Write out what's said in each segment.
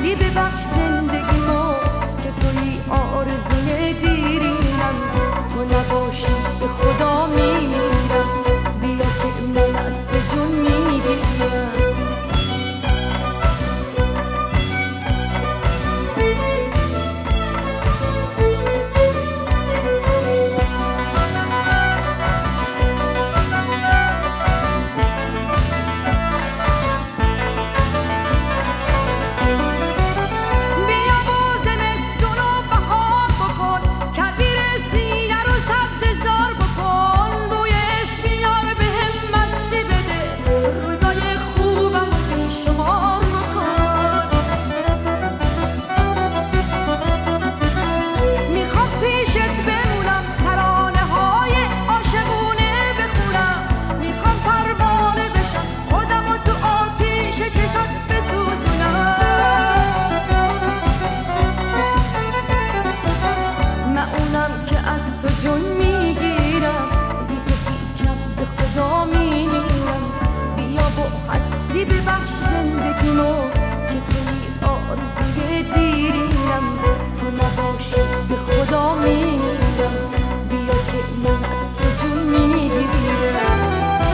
هستی ببخش زندگیمو که توی آرزوی دیرینم، تو نباشی به خدا میمیرم، بیا که من از تو جون میگیرم. ببخش زندگیمو که توی آرزوی دیرینم، تو نباشی به خدا میمیرم، بیا که من از تو جون میگیرم.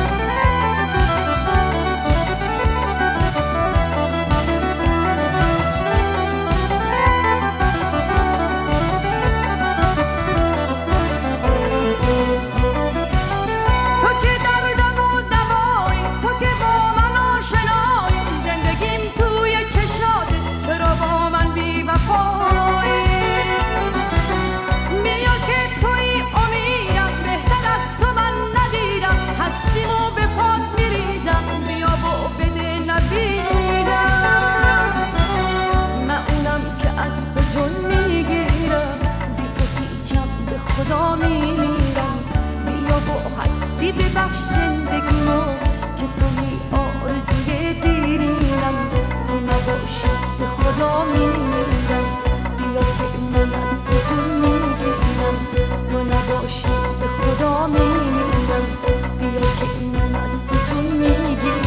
خدا میمیرم، بیا با هستی ببخش زندگیمو که توی آرزوی دیرینم، تو نباشی به خدا میمیرم، بیا که من از تو جون میگیرم، تو نباشی به خدا میمیرم، بیا که من از تو جون میگیرم.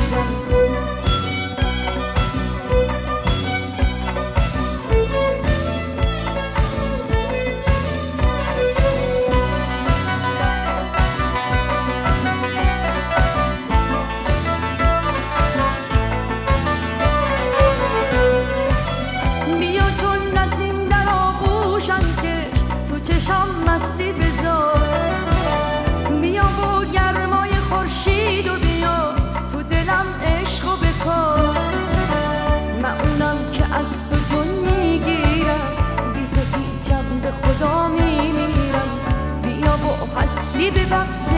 مستی بذار، بیا با گرمای خورشید و بیا تو دلم عشق و بکار، من اونم که از تو جون میگیرم، بی تو هیچم به خدا میمیرم، بیا با هستی ببخش